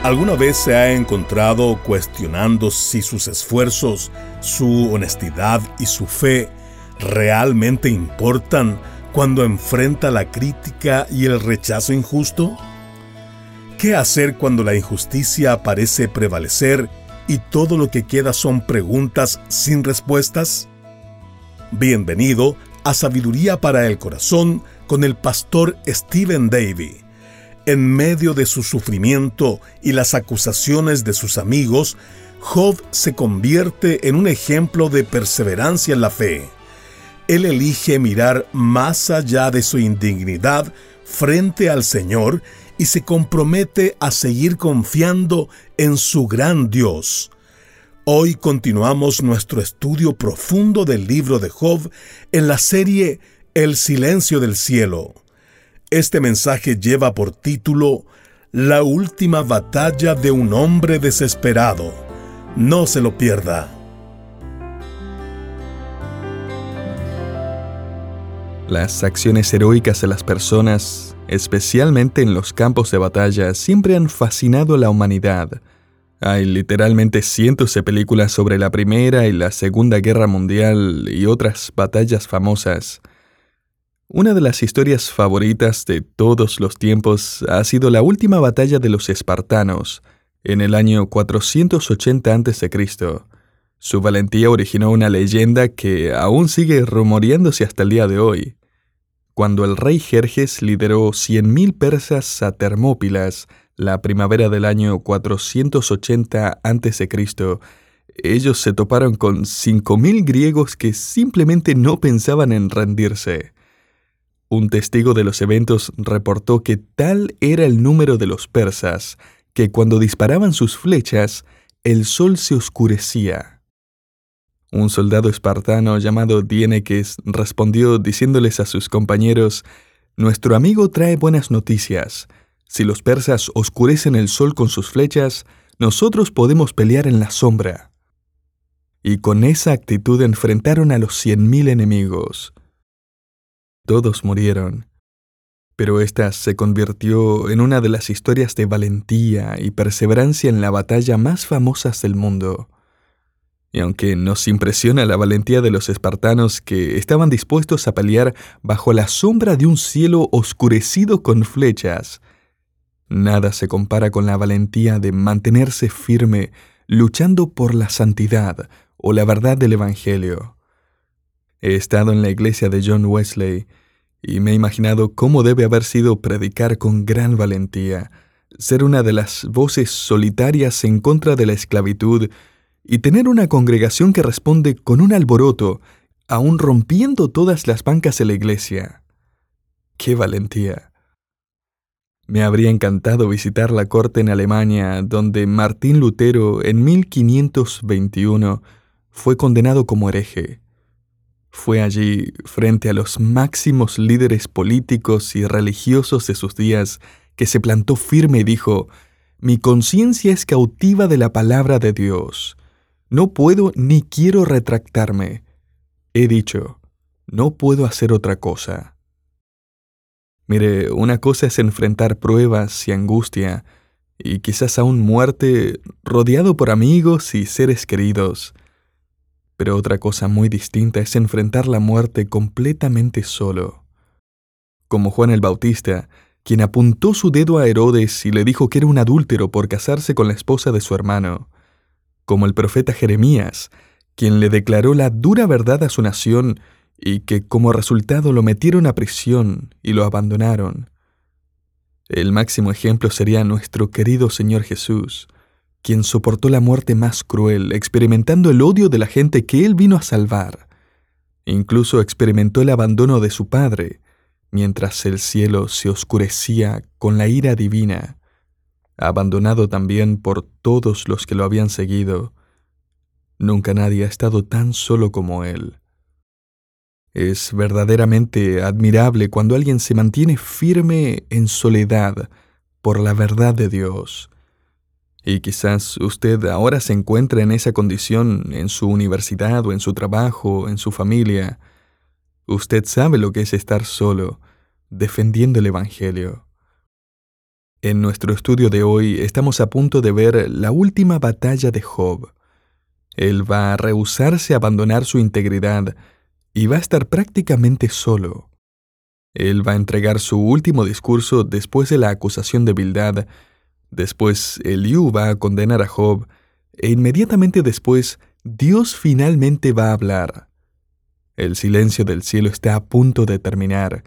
¿Alguna vez se ha encontrado cuestionando si sus esfuerzos, su honestidad y su fe realmente importan cuando enfrenta la crítica y el rechazo injusto? ¿Qué hacer cuando la injusticia parece prevalecer y todo lo que queda son preguntas sin respuestas? Bienvenido a Sabiduría para el Corazón con el pastor Stephen Davey. En medio de su sufrimiento y las acusaciones de sus amigos, Job se convierte en un ejemplo de perseverancia en la fe. Él elige mirar más allá de su indignidad frente al Señor y se compromete a seguir confiando en su gran Dios. Hoy continuamos nuestro estudio profundo del libro de Job en la serie El silencio del cielo. Este mensaje lleva por título La última batalla de un hombre desesperado. No se lo pierda. Las acciones heroicas de las personas, especialmente en los campos de batalla, siempre han fascinado a la humanidad. Hay literalmente cientos de películas sobre la Primera y la Segunda Guerra Mundial y otras batallas famosas. Una de las historias favoritas de todos los tiempos ha sido la última batalla de los espartanos, en el año 480 a.C. Su valentía originó una leyenda que aún sigue rumoreándose hasta el día de hoy. Cuando el rey Jerjes lideró 100.000 persas a Termópilas, la primavera del año 480 a.C., ellos se toparon con 5.000 griegos que simplemente no pensaban en rendirse. Un testigo de los eventos reportó que tal era el número de los persas, que cuando disparaban sus flechas, el sol se oscurecía. Un soldado espartano llamado Diéneques respondió diciéndoles a sus compañeros: «Nuestro amigo trae buenas noticias. Si los persas oscurecen el sol con sus flechas, nosotros podemos pelear en la sombra». Y con esa actitud enfrentaron a los 100.000 enemigos. Todos murieron, pero esta se convirtió en una de las historias de valentía y perseverancia en la batalla más famosas del mundo. Y aunque nos impresiona la valentía de los espartanos que estaban dispuestos a pelear bajo la sombra de un cielo oscurecido con flechas, nada se compara con la valentía de mantenerse firme luchando por la santidad o la verdad del Evangelio. He estado en la iglesia de John Wesley y me he imaginado cómo debe haber sido predicar con gran valentía, ser una de las voces solitarias en contra de la esclavitud y tener una congregación que responde con un alboroto, aún rompiendo todas las bancas de la iglesia. ¡Qué valentía! Me habría encantado visitar la corte en Alemania, donde Martín Lutero en 1521 fue condenado como hereje. Fue allí, frente a los máximos líderes políticos y religiosos de sus días, que se plantó firme y dijo: «Mi conciencia es cautiva de la palabra de Dios. No puedo ni quiero retractarme. He dicho, no puedo hacer otra cosa». Mire, una cosa es enfrentar pruebas y angustia, y quizás aún muerte, rodeado por amigos y seres queridos. Pero otra cosa muy distinta es enfrentar la muerte completamente solo. Como Juan el Bautista, quien apuntó su dedo a Herodes y le dijo que era un adúltero por casarse con la esposa de su hermano. Como el profeta Jeremías, quien le declaró la dura verdad a su nación y que como resultado lo metieron a prisión y lo abandonaron. El máximo ejemplo sería nuestro querido Señor Jesús, quien soportó la muerte más cruel, experimentando el odio de la gente que Él vino a salvar. Incluso experimentó el abandono de su Padre, mientras el cielo se oscurecía con la ira divina, abandonado también por todos los que lo habían seguido. Nunca nadie ha estado tan solo como Él. Es verdaderamente admirable cuando alguien se mantiene firme en soledad por la verdad de Dios. Y quizás usted ahora se encuentra en esa condición en su universidad o en su trabajo, en su familia. Usted sabe lo que es estar solo, defendiendo el Evangelio. En nuestro estudio de hoy estamos a punto de ver la última batalla de Job. Él va a rehusarse a abandonar su integridad y va a estar prácticamente solo. Él va a entregar su último discurso después de la acusación de Bildad. Después Eliú va a condenar a Job e inmediatamente después Dios finalmente va a hablar. El silencio del cielo está a punto de terminar.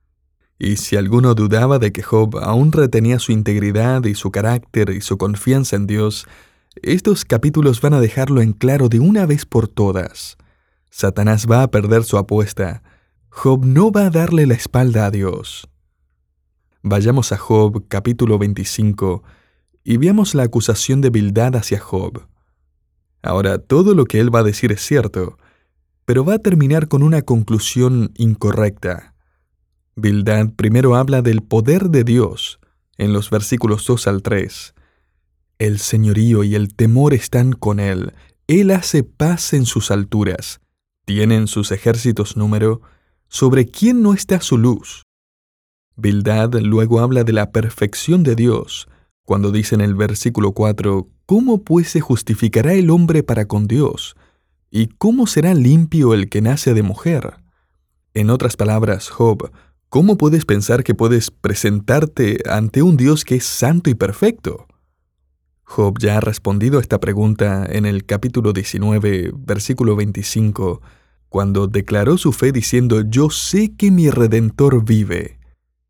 Y si alguno dudaba de que Job aún retenía su integridad y su carácter y su confianza en Dios, estos capítulos van a dejarlo en claro de una vez por todas. Satanás va a perder su apuesta. Job no va a darle la espalda a Dios. Vayamos a Job capítulo 25 y veamos la acusación de Bildad hacia Job. Ahora, todo lo que él va a decir es cierto, pero va a terminar con una conclusión incorrecta. Bildad primero habla del poder de Dios, en los versículos 2 al 3. El señorío y el temor están con él. Él hace paz en sus alturas. Tienen sus ejércitos número. ¿Sobre quién no está su luz? Bildad luego habla de la perfección de Dios, cuando dice en el versículo 4, ¿cómo pues se justificará el hombre para con Dios? ¿Y cómo será limpio el que nace de mujer? En otras palabras, Job, ¿cómo puedes pensar que puedes presentarte ante un Dios que es santo y perfecto? Job ya ha respondido a esta pregunta en el capítulo 19, versículo 25, cuando declaró su fe diciendo, «Yo sé que mi Redentor vive».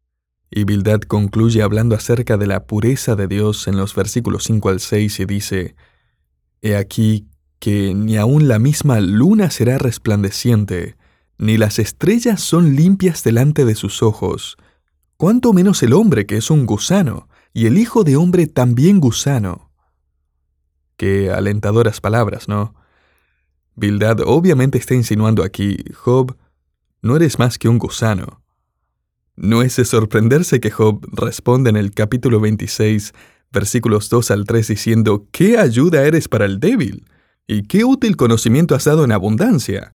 Y Bildad concluye hablando acerca de la pureza de Dios en los versículos 5 al 6 y dice, «He aquí que ni aun la misma luna será resplandeciente, ni las estrellas son limpias delante de sus ojos, cuánto menos el hombre que es un gusano, y el hijo de hombre también gusano». Qué alentadoras palabras, ¿no? Bildad obviamente está insinuando aquí, Job, no eres más que un gusano. No es de sorprenderse que Job responde en el capítulo 26, versículos 2 al 3, diciendo, «¿Qué ayuda eres para el débil? ¿Y qué útil conocimiento has dado en abundancia?»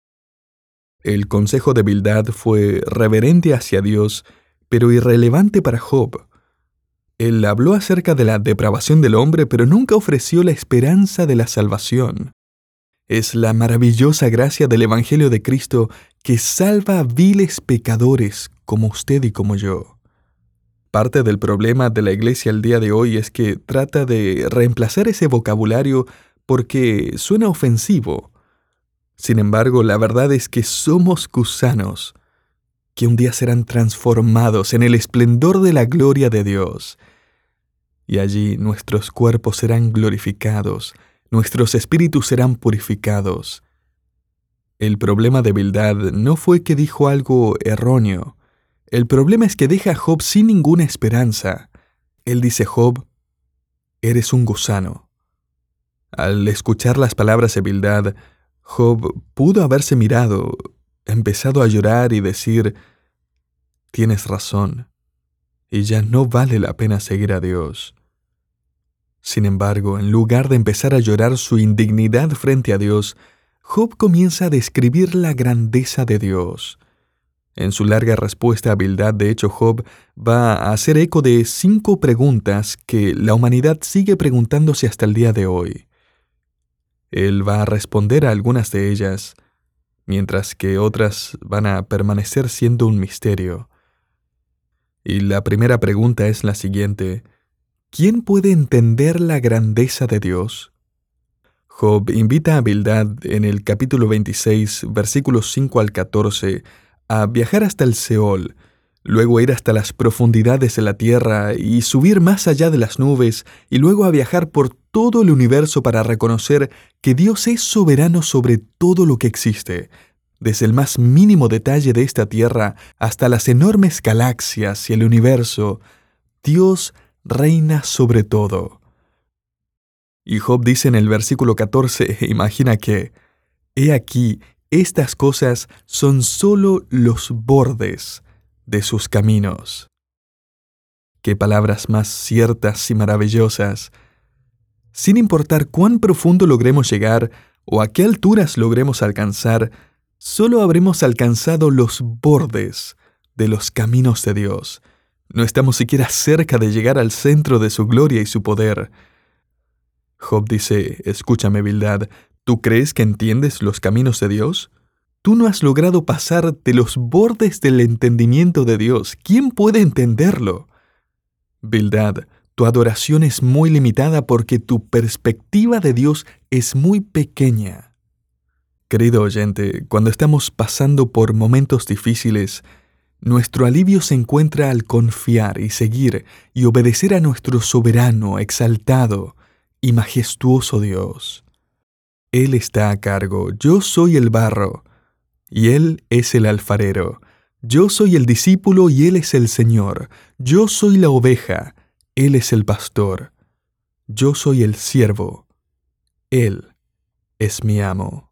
El consejo de Bildad fue reverente hacia Dios, pero irrelevante para Job. Él habló acerca de la depravación del hombre, pero nunca ofreció la esperanza de la salvación. Es la maravillosa gracia del Evangelio de Cristo que salva a viles pecadores como usted y como yo. Parte del problema de la iglesia el día de hoy es que trata de reemplazar ese vocabulario porque suena ofensivo. Sin embargo, la verdad es que somos gusanos, que un día serán transformados en el esplendor de la gloria de Dios. Y allí nuestros cuerpos serán glorificados, nuestros espíritus serán purificados. El problema de Bildad no fue que dijo algo erróneo. El problema es que deja a Job sin ninguna esperanza. Él dice, Job, eres un gusano. Al escuchar las palabras de Bildad, Job pudo haberse mirado, empezado a llorar y decir, tienes razón, y ya no vale la pena seguir a Dios. Sin embargo, en lugar de empezar a llorar su indignidad frente a Dios, Job comienza a describir la grandeza de Dios. En su larga respuesta a Bildad, de hecho, Job va a hacer eco de 5 preguntas que la humanidad sigue preguntándose hasta el día de hoy. Él va a responder a algunas de ellas, mientras que otras van a permanecer siendo un misterio. Y la primera pregunta es la siguiente: ¿quién puede entender la grandeza de Dios? Job invita a Bildad en el capítulo 26, versículos 5 al 14, a viajar hasta el Seol, luego a ir hasta las profundidades de la tierra y subir más allá de las nubes, y luego a viajar por todo el universo para reconocer que Dios es soberano sobre todo lo que existe, desde el más mínimo detalle de esta tierra hasta las enormes galaxias y el universo. Dios reina sobre todo. Y Job dice en el versículo 14, imagina que, «He aquí, estas cosas son solo los bordes de sus caminos». Qué palabras más ciertas y maravillosas. Sin importar cuán profundo logremos llegar o a qué alturas logremos alcanzar, solo habremos alcanzado los bordes de los caminos de Dios. No estamos siquiera cerca de llegar al centro de su gloria y su poder. Job dice, escúchame, Bildad, ¿tú crees que entiendes los caminos de Dios? Tú no has logrado pasar de los bordes del entendimiento de Dios. ¿Quién puede entenderlo? Bildad, tu adoración es muy limitada porque tu perspectiva de Dios es muy pequeña. Querido oyente, cuando estamos pasando por momentos difíciles, nuestro alivio se encuentra al confiar y seguir y obedecer a nuestro soberano, exaltado y majestuoso Dios. Él está a cargo, yo soy el barro, y Él es el alfarero. Yo soy el discípulo y Él es el Señor. Yo soy la oveja, Él es el pastor. Yo soy el siervo, Él es mi amo.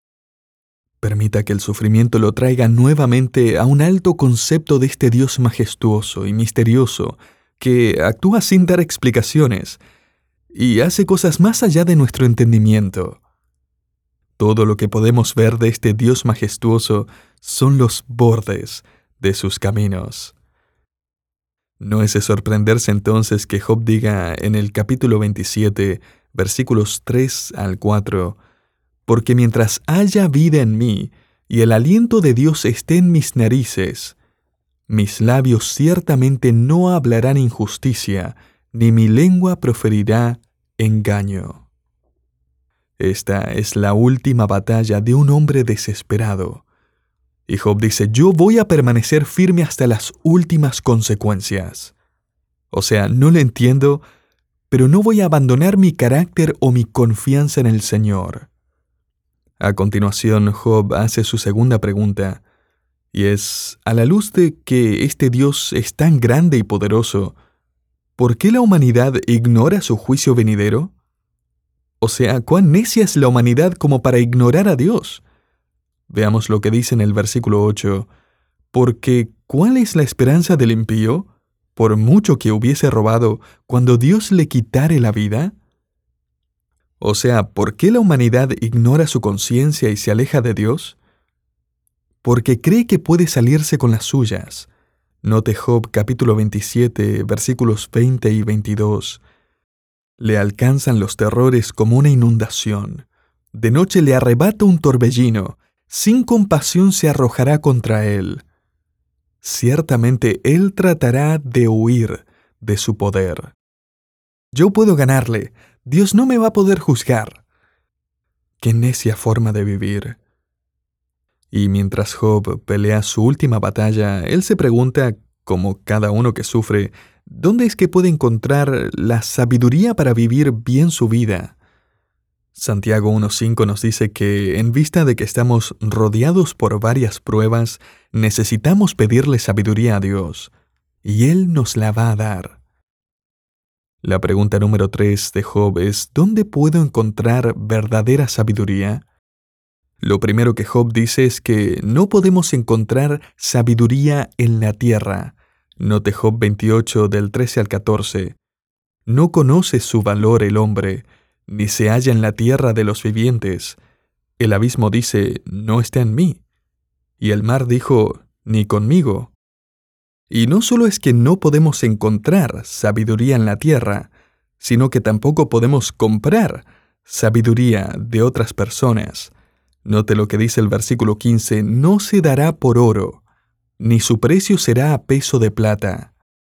Permita que el sufrimiento lo traiga nuevamente a un alto concepto de este Dios majestuoso y misterioso, que actúa sin dar explicaciones y hace cosas más allá de nuestro entendimiento. Todo lo que podemos ver de este Dios majestuoso son los bordes de sus caminos. No es de sorprenderse entonces que Job diga en el capítulo 27, versículos 3 al 4, «Porque mientras haya vida en mí y el aliento de Dios esté en mis narices, mis labios ciertamente no hablarán injusticia, ni mi lengua proferirá engaño». Esta es la última batalla de un hombre desesperado. Y Job dice, yo voy a permanecer firme hasta las últimas consecuencias. O sea, no lo entiendo, pero no voy a abandonar mi carácter o mi confianza en el Señor. A continuación, Job hace su segunda pregunta, y es, a la luz de que este Dios es tan grande y poderoso, ¿por qué la humanidad ignora su juicio venidero? O sea, ¿cuán necia es la humanidad como para ignorar a Dios? Veamos lo que dice en el versículo 8. Porque, ¿cuál es la esperanza del impío? Por mucho que hubiese robado, cuando Dios le quitare la vida. O sea, ¿por qué la humanidad ignora su conciencia y se aleja de Dios? Porque cree que puede salirse con las suyas. Note Job capítulo 27, versículos 20 y 22. Le alcanzan los terrores como una inundación. De noche le arrebata un torbellino. Sin compasión se arrojará contra él. Ciertamente él tratará de huir de su poder. Yo puedo ganarle. Dios no me va a poder juzgar. Qué necia forma de vivir. Y mientras Job pelea su última batalla, él se pregunta, como cada uno que sufre, ¿dónde es que puede encontrar la sabiduría para vivir bien su vida? Santiago 1.5 nos dice que, en vista de que estamos rodeados por varias pruebas, necesitamos pedirle sabiduría a Dios, y Él nos la va a dar. La pregunta número 3 de Job es, ¿dónde puedo encontrar verdadera sabiduría? Lo primero que Job dice es que no podemos encontrar sabiduría en la tierra. Note Job 28 del 13 al 14. No conoce su valor el hombre, ni se halla en la tierra de los vivientes. El abismo dice, no está en mí. Y el mar dijo, ni conmigo. Y no solo es que no podemos encontrar sabiduría en la tierra, sino que tampoco podemos comprar sabiduría de otras personas. Note lo que dice el versículo 15, no se dará por oro, ni su precio será a peso de plata.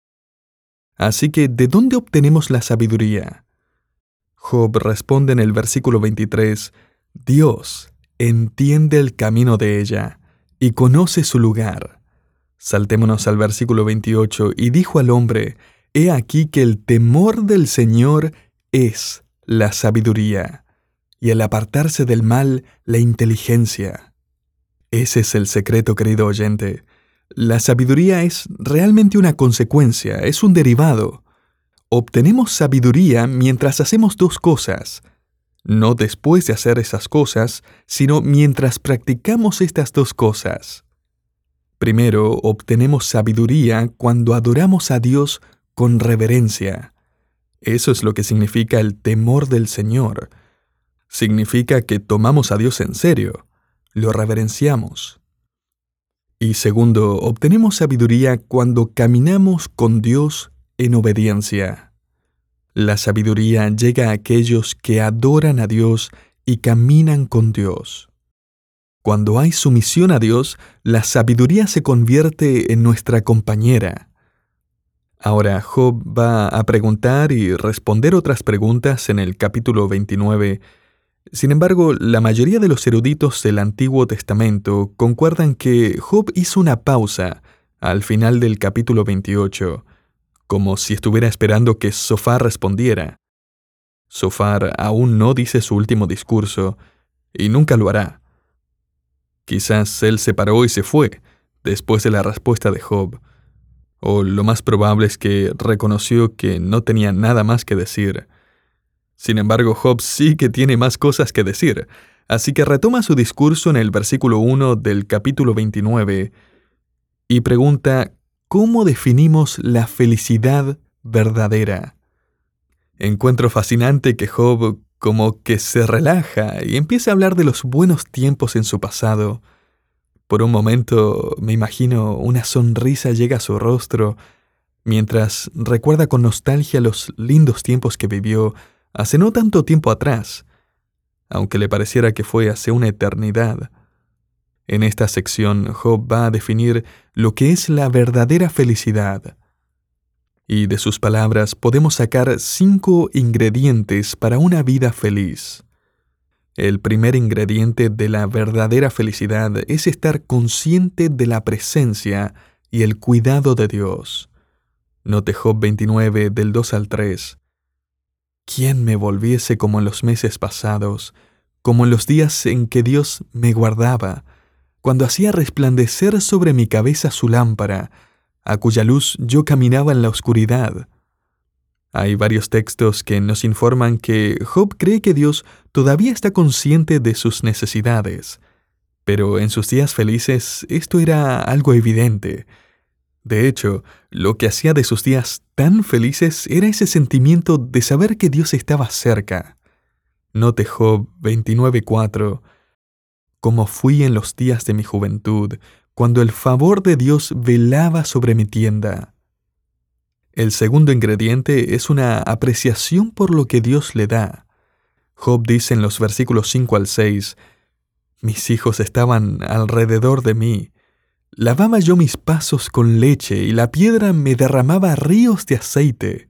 Así que, ¿de dónde obtenemos la sabiduría? Job responde en el versículo 23, Dios entiende el camino de ella y conoce su lugar. Saltémonos al versículo 28, y dijo al hombre, he aquí que el temor del Señor es la sabiduría, y el apartarse del mal, la inteligencia. Ese es el secreto, querido oyente. La sabiduría es realmente una consecuencia, es un derivado. Obtenemos sabiduría mientras hacemos dos cosas. No después de hacer esas cosas, sino mientras practicamos estas dos cosas. Primero, obtenemos sabiduría cuando adoramos a Dios con reverencia. Eso es lo que significa el temor del Señor. Significa que tomamos a Dios en serio, lo reverenciamos. Y segundo, obtenemos sabiduría cuando caminamos con Dios en obediencia. La sabiduría llega a aquellos que adoran a Dios y caminan con Dios. Cuando hay sumisión a Dios, la sabiduría se convierte en nuestra compañera. Ahora, Job va a preguntar y responder otras preguntas en el capítulo 29. Sin embargo, la mayoría de los eruditos del Antiguo Testamento concuerdan que Job hizo una pausa al final del capítulo 28, como si estuviera esperando que Zofar respondiera. Zofar aún no dice su último discurso, y nunca lo hará. Quizás él se paró y se fue, después de la respuesta de Job. O lo más probable es que reconoció que no tenía nada más que decir. Sin embargo, Job sí que tiene más cosas que decir, así que retoma su discurso en el versículo 1 del capítulo 29 y pregunta ¿cómo definimos la felicidad verdadera? Encuentro fascinante que Job como que se relaja y empieza a hablar de los buenos tiempos en su pasado. Por un momento me imagino una sonrisa llega a su rostro mientras recuerda con nostalgia los lindos tiempos que vivió hace no tanto tiempo atrás, aunque le pareciera que fue hace una eternidad. En esta sección, Job va a definir lo que es la verdadera felicidad. Y de sus palabras podemos sacar 5 ingredientes para una vida feliz. El primer ingrediente de la verdadera felicidad es estar consciente de la presencia y el cuidado de Dios. Note Job 29 del 2 al 3. ¿Quién me volviese como en los meses pasados, como en los días en que Dios me guardaba, cuando hacía resplandecer sobre mi cabeza su lámpara, a cuya luz yo caminaba en la oscuridad? Hay varios textos que nos informan que Job cree que Dios todavía está consciente de sus necesidades, pero en sus días felices esto era algo evidente. De hecho, lo que hacía de sus días tan felices era ese sentimiento de saber que Dios estaba cerca. Note Job 29:4. Como fui en los días de mi juventud, cuando el favor de Dios velaba sobre mi tienda. El segundo ingrediente es una apreciación por lo que Dios le da. Job dice en los versículos 5 al 6, «Mis hijos estaban alrededor de mí. Lavaba yo mis pasos con leche y la piedra me derramaba ríos de aceite».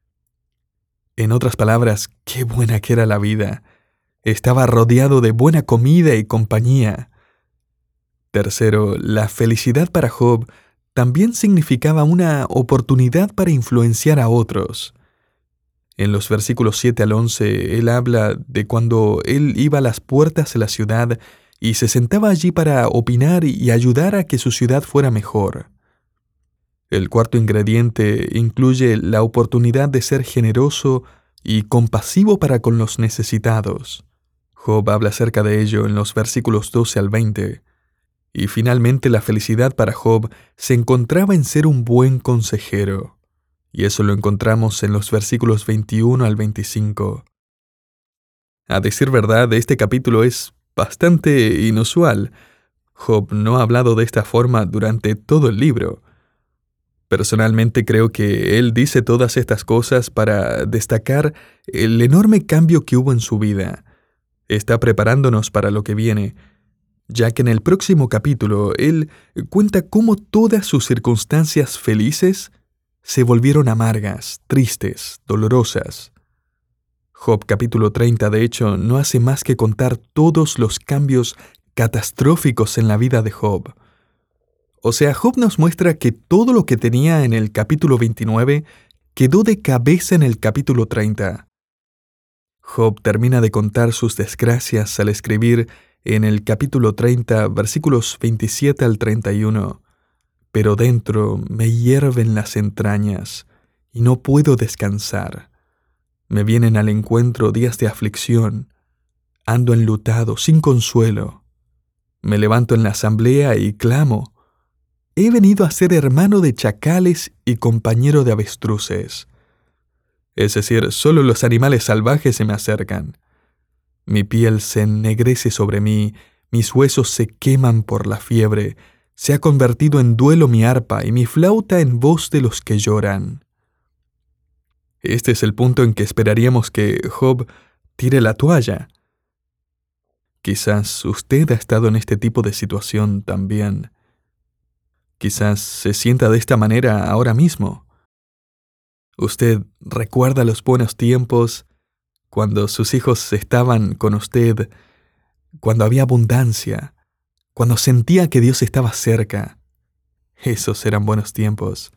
En otras palabras, qué buena que era la vida. Estaba rodeado de buena comida y compañía. Tercero, la felicidad para Job también significaba una oportunidad para influenciar a otros. En los versículos 7 al 11, él habla de cuando él iba a las puertas de la ciudad y se sentaba allí para opinar y ayudar a que su ciudad fuera mejor. El cuarto ingrediente incluye la oportunidad de ser generoso y compasivo para con los necesitados. Job habla acerca de ello en los versículos 12 al 20. Y finalmente la felicidad para Job se encontraba en ser un buen consejero. Y eso lo encontramos en los versículos 21 al 25. A decir verdad, este capítulo es bastante inusual. Job no ha hablado de esta forma durante todo el libro. Personalmente creo que él dice todas estas cosas para destacar el enorme cambio que hubo en su vida. Está preparándonos para lo que viene, ya que en el próximo capítulo él cuenta cómo todas sus circunstancias felices se volvieron amargas, tristes, dolorosas. Job capítulo 30, de hecho, no hace más que contar todos los cambios catastróficos en la vida de Job. O sea, Job nos muestra que todo lo que tenía en el capítulo 29 quedó de cabeza en el capítulo 30. Job termina de contar sus desgracias al escribir en el capítulo 30, versículos 27 al 31. Pero dentro me hierven las entrañas, y no puedo descansar. Me vienen al encuentro días de aflicción. Ando enlutado, sin consuelo. Me levanto en la asamblea y clamo. He venido a ser hermano de chacales y compañero de avestruces. Es decir, solo los animales salvajes se me acercan. Mi piel se ennegrece sobre mí, mis huesos se queman por la fiebre, Se ha convertido en duelo mi arpa y mi flauta en voz de los que lloran. Este es el punto en que esperaríamos que Job tire la toalla. Quizás usted ha estado en este tipo de situación también. Quizás se sienta de esta manera ahora mismo. Usted recuerda los buenos tiempos, cuando sus hijos estaban con usted, cuando había abundancia, cuando sentía que Dios estaba cerca. Esos eran buenos tiempos.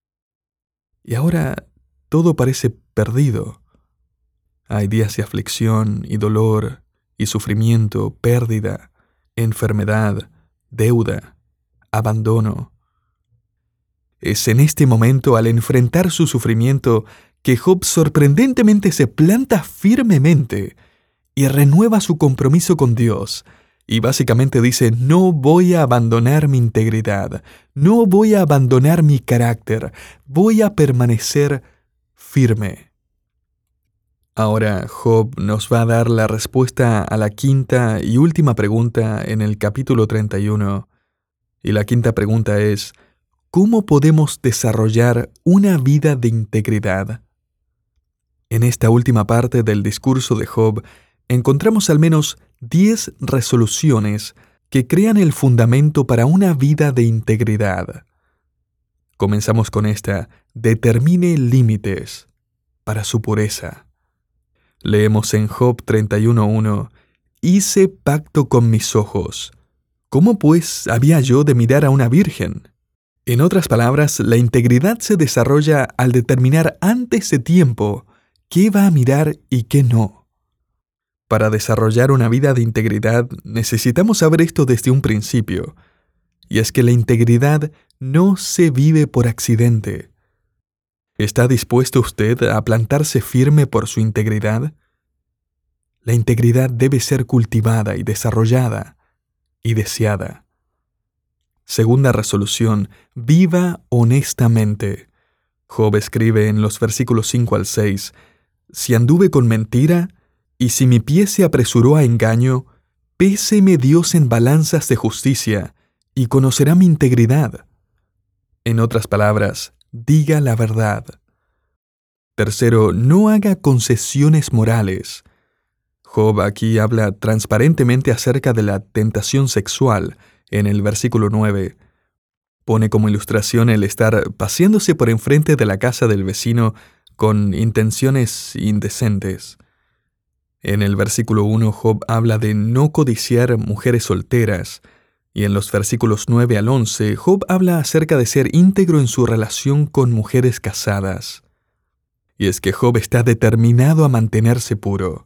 Y ahora todo parece perdido. Hay días de aflicción y dolor y sufrimiento, pérdida, enfermedad, deuda, abandono. Es en este momento, al enfrentar su sufrimiento, que Job sorprendentemente se planta firmemente y renueva su compromiso con Dios. Y básicamente dice, no voy a abandonar mi integridad, no voy a abandonar mi carácter, voy a permanecer firme. Ahora Job nos va a dar la respuesta a la quinta y última pregunta en el capítulo 31. Y la quinta pregunta es, ¿cómo podemos desarrollar una vida de integridad? En esta última parte del discurso de Job, encontramos al menos 10 resoluciones que crean el fundamento para una vida de integridad. Comenzamos con esta: determine límites para su pureza. Leemos en Job 31:1, hice pacto con mis ojos. ¿Cómo pues había yo de mirar a una virgen? En otras palabras, la integridad se desarrolla al determinar antes de tiempo qué va a mirar y qué no. Para desarrollar una vida de integridad, necesitamos saber esto desde un principio, y es que la integridad no se vive por accidente. ¿Está dispuesto usted a plantarse firme por su integridad? La integridad debe ser cultivada y desarrollada y deseada. Segunda resolución, viva honestamente. Job escribe en los versículos 5 al 6, si anduve con mentira, y si mi pie se apresuró a engaño, péseme Dios en balanzas de justicia, y conocerá mi integridad. En otras palabras, diga la verdad. Tercero, no haga concesiones morales. Job aquí habla transparentemente acerca de la tentación sexual, en el versículo 9. Pone como ilustración el estar paseándose por enfrente de la casa del vecino con intenciones indecentes. En el versículo 1, Job habla de no codiciar mujeres solteras, y en los versículos 9 al 11, Job habla acerca de ser íntegro en su relación con mujeres casadas. Y es que Job está determinado a mantenerse puro.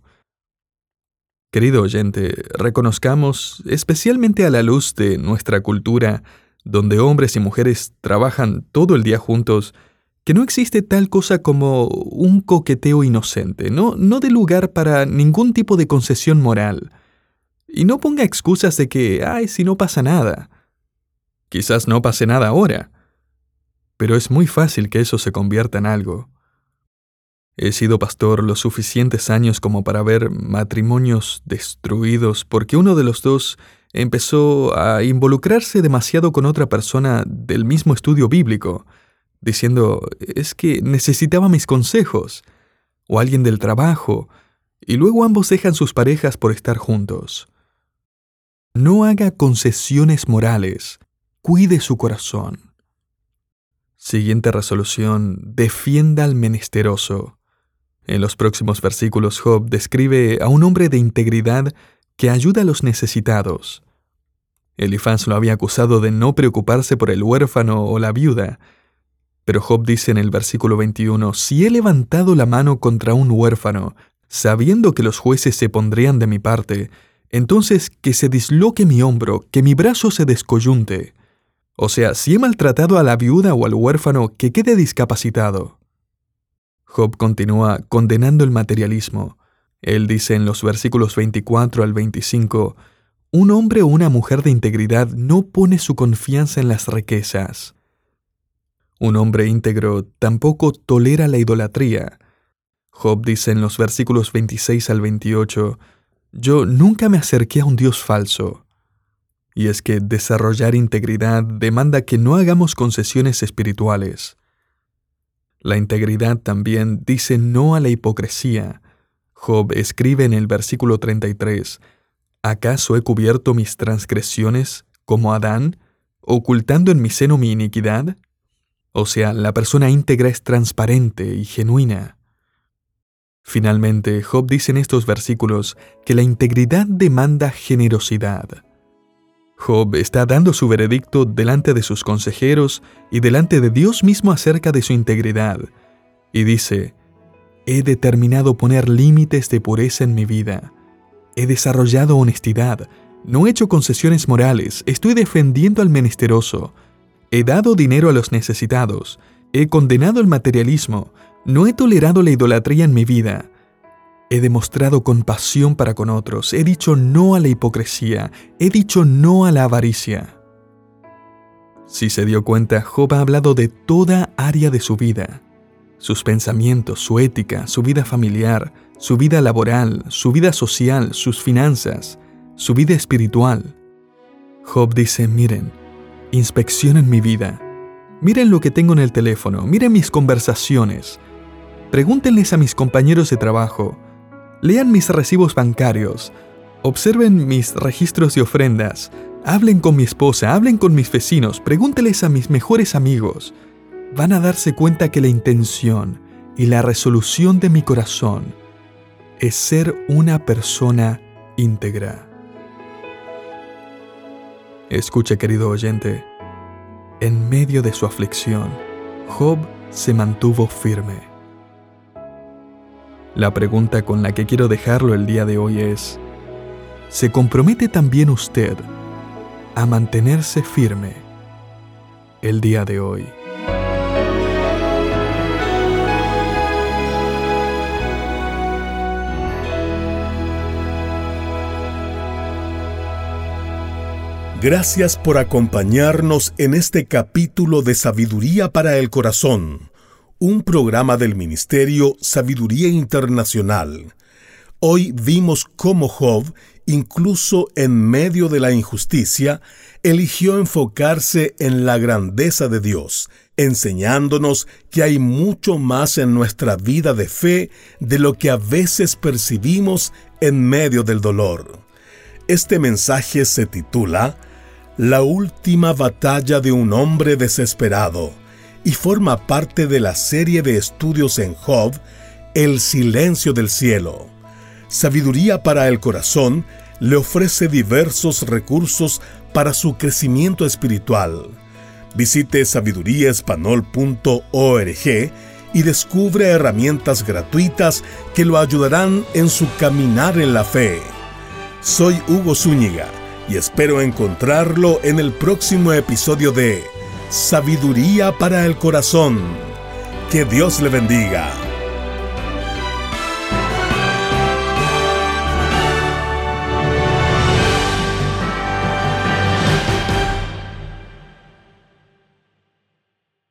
Querido oyente, reconozcamos, especialmente a la luz de nuestra cultura, donde hombres y mujeres trabajan todo el día juntos, que no existe tal cosa como un coqueteo inocente, no dé lugar para ningún tipo de concesión moral. Y no ponga excusas de que, si no pasa nada. Quizás no pase nada ahora, pero es muy fácil que eso se convierta en algo. He sido pastor los suficientes años como para ver matrimonios destruidos porque uno de los dos empezó a involucrarse demasiado con otra persona del mismo estudio bíblico, diciendo, es que necesitaba mis consejos, o alguien del trabajo, y luego ambos dejan sus parejas por estar juntos. No haga concesiones morales, cuide su corazón. Siguiente resolución, defienda al menesteroso. En los próximos versículos, Job describe a un hombre de integridad que ayuda a los necesitados. Elifaz lo había acusado de no preocuparse por el huérfano o la viuda, pero Job dice en el versículo 21, si he levantado la mano contra un huérfano, sabiendo que los jueces se pondrían de mi parte, entonces que se disloque mi hombro, que mi brazo se descoyunte. O sea, si he maltratado a la viuda o al huérfano, que quede discapacitado. Job continúa condenando el materialismo. Él dice en los versículos 24 al 25, un hombre o una mujer de integridad no pone su confianza en las riquezas. Un hombre íntegro tampoco tolera la idolatría. Job dice en los versículos 26 al 28, yo nunca me acerqué a un Dios falso. Y es que desarrollar integridad demanda que no hagamos concesiones espirituales. La integridad también dice no a la hipocresía. Job escribe en el versículo 33, ¿acaso he cubierto mis transgresiones como Adán, ocultando en mi seno mi iniquidad? O sea, la persona íntegra es transparente y genuina. Finalmente, Job dice en estos versículos que la integridad demanda generosidad. Job está dando su veredicto delante de sus consejeros y delante de Dios mismo acerca de su integridad, y dice, he determinado poner límites de pureza en mi vida. He desarrollado honestidad, no he hecho concesiones morales, estoy defendiendo al menesteroso. He dado dinero a los necesitados, he condenado el materialismo, no he tolerado la idolatría en mi vida. He demostrado compasión para con otros, he dicho no a la hipocresía, he dicho no a la avaricia. Si se dio cuenta, Job ha hablado de toda área de su vida. Sus pensamientos, su ética, su vida familiar, su vida laboral, su vida social, sus finanzas, su vida espiritual. Job dice, miren, inspeccionen mi vida. Miren lo que tengo en el teléfono, miren mis conversaciones. Pregúntenles a mis compañeros de trabajo. Lean mis recibos bancarios. Observen mis registros de ofrendas. Hablen con mi esposa, hablen con mis vecinos. Pregúntenles a mis mejores amigos. Van a darse cuenta que la intención y la resolución de mi corazón es ser una persona íntegra. Escucha, querido oyente, en medio de su aflicción, Job se mantuvo firme. La pregunta con la que quiero dejarlo el día de hoy es, ¿se compromete también usted a mantenerse firme el día de hoy? Gracias por acompañarnos en este capítulo de Sabiduría para el Corazón, un programa del Ministerio Sabiduría Internacional. Hoy vimos cómo Job, incluso en medio de la injusticia, eligió enfocarse en la grandeza de Dios, enseñándonos que hay mucho más en nuestra vida de fe de lo que a veces percibimos en medio del dolor. Este mensaje se titula La última batalla de un hombre desesperado y forma parte de la serie de estudios en Job, El silencio del cielo. Sabiduría para el Corazón le ofrece diversos recursos para su crecimiento espiritual. Visite sabiduríaespanol.org y descubre herramientas gratuitas que lo ayudarán en su caminar en la fe. Soy Hugo Zúñiga y espero encontrarlo en el próximo episodio de Sabiduría para el Corazón. Que Dios le bendiga.